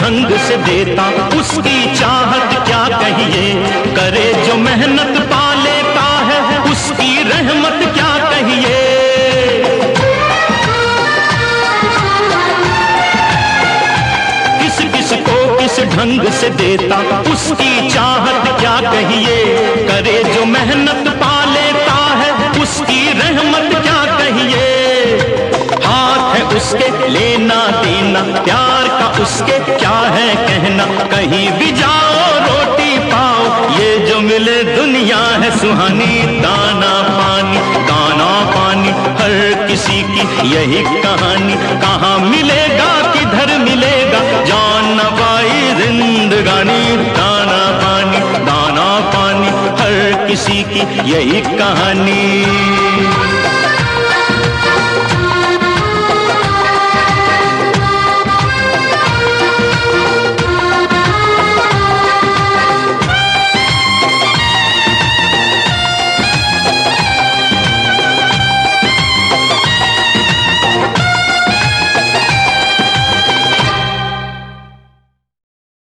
ढंग से देता, उसकी चाहत क्या कहिए। करे जो मेहनत पा लेता है, उसकी रहमत क्या कहिए। किस किस को किस ढंग से देता, उसकी चाहत क्या कहिए। करे जो मेहनत पा लेता है, उसकी रहमत क्या कहिए। हाथ है उसके लेना देना, प्यार का उसके क्या है कहना। कहीं भी जाओ रोटी पाओ, ये जो मिले दुनिया है सुहानी। दाना पानी हर किसी की यही कहानी। कहाँ मिलेगा किधर मिलेगा, जान न पाई जिंदगानी। दाना पानी हर किसी की यही कहानी।